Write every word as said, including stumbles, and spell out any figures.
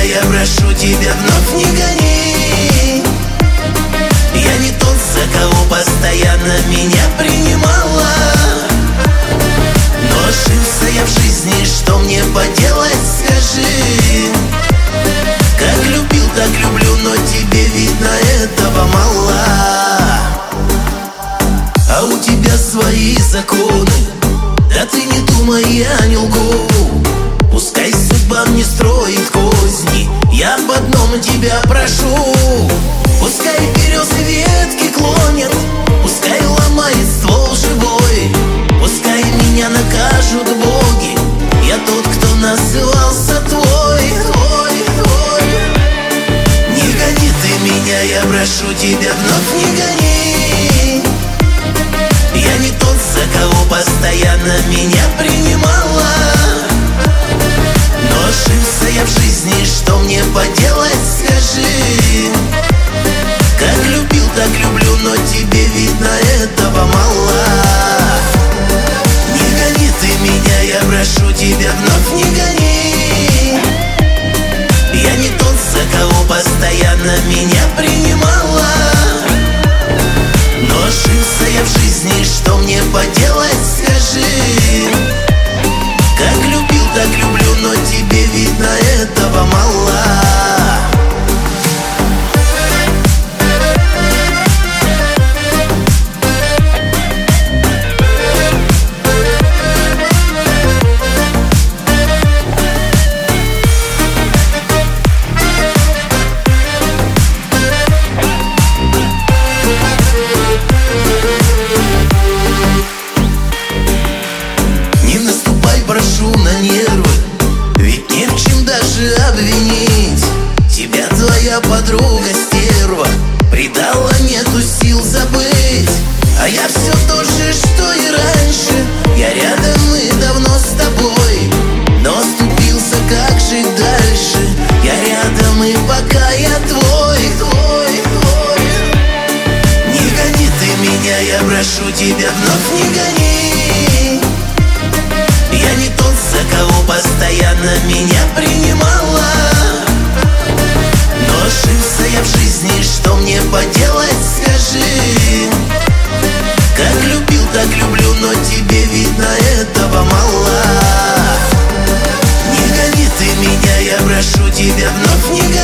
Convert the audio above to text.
я прошу тебя, вновь не гони. Я не тот, за кого постоянно меня принимала, но ошибся я в жизни, что мне поделать, скажи. Как любил, так люблю, но тебе, видно, этого мало. А у тебя свои законы, да ты не думай, я не лгу. Пускай судьба мне строит козни, я об одном тебя прошу. Пускай березы ветки клонят, пускай ломает ствол живой, пускай меня накажут боги, я тот, кто назывался твой, твой, твой. Не гони ты меня, я прошу тебя, вновь не гони. Я не тот, за кого постоянно меня принимала, но ошибся я в жизни, что мне поделать, скажи. Как любил, так люблю, но тебе, видно, этого мало. Не гони ты меня, я прошу тебя, вновь не гони. Я не тот, за кого постоянно меня принимала, но ошибся я в жизни, что мне поделать, скажи. Как любил, так люблю, но тебе, видно, этого мало. Прошу на нервы, ведь не в чем даже обвинить. Тебя твоя подруга стерва предала, нету сил забыть. А я все то же, что и раньше, я рядом и давно с тобой, но оступился, как жить дальше. Я рядом и пока я твой, твой, твой. Не гони ты меня, я прошу тебя, вновь не гони. Я не тот, за кого постоянно меня принимала, но ошибся я в жизни, что мне поделать, скажи. Как любил, так люблю, но тебе, видно, этого мало. Не гони ты меня, я прошу тебя, вновь не гони.